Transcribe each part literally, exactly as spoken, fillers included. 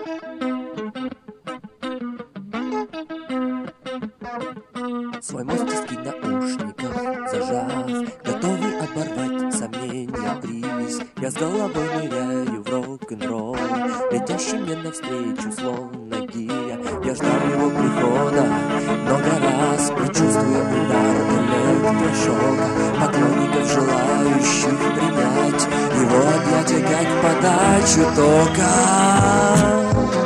Свой мостик наушников зажав, готовый оборвать сомнения, привязь. Я с головой ныряю в рок-н-ролл, летящий мне навстречу словно гиря. Я ждал его прихода много раз, предчувствуя удар электрошока. Поклонников, желающих принять его объятия как подачу тока.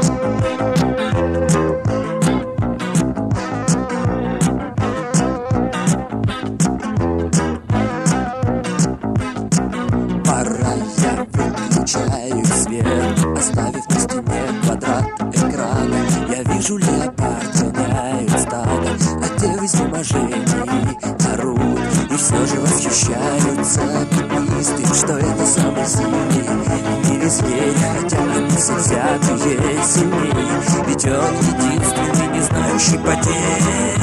Я выключаю свет, оставив на стене квадрат экрана. Я вижу, леопард гоняет стадо, а те в изнеможении орут. И все же восхищаются оптимисты, что это самый сильный в мире зверь. Хотя они все взятые сильней, ведь он единственный, не знающий потерь.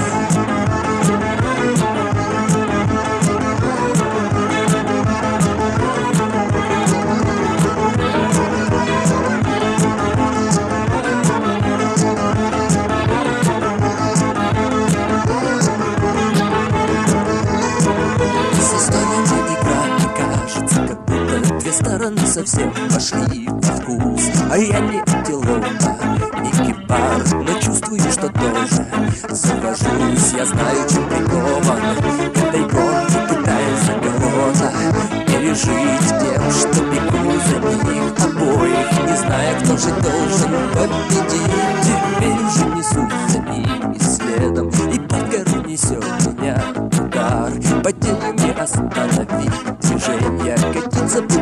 Стороны совсем вошли во вкус, а я не антилопа, не кипар, но чувствую, что тоже завожусь. Я знаю, чем прикован к этой гонке, пытаясь за кого-то пережить тем, что бегу за них обоих, не зная, кто же должен победить. Теперь уже несусь за ними следом, и под гору несет меня удар. По телу не остановить движение, катиться будет